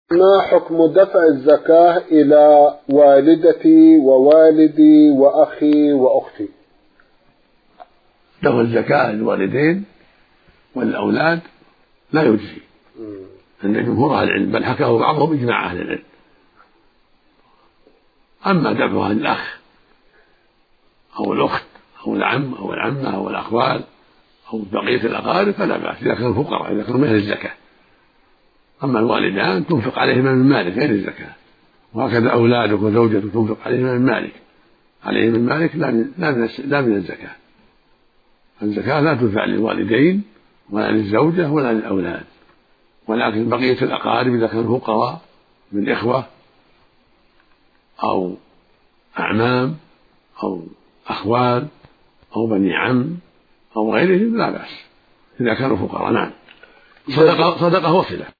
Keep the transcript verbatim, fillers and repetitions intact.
ما حكم دفع الزكاة إلى والدتي ووالدي وأخي وأختي؟ دفع الزكاة للوالدين والأولاد لا يجزي عند جمهور أهل العلم، بل حكاه بعضهم إجماع أهل العلم. أما دفعها للأخ أو الأخت أو العم أو العمة أو الأخوال أو بقية الأقارب فلا بأس إذا كانوا فقراء، إذا كانوا مثل الزكاة. أما الوالدان تنفق عليهما من مالك غير الزكاة، وهكذا أولادك وزوجتك تنفق عليهما من مالك عليهم من مالك لا من, لا من, لا من الزكاة. الزكاة لا تدفع للوالدين ولا للزوجة ولا للأولاد، ولكن بقية الأقارب إذا كانوا فقراء من إخوة أو أعمام أو أخوال أو بني عم أو غيرهم لا بأس إذا كانوا فقراء. نعم، صدقة, صدقة وصلة.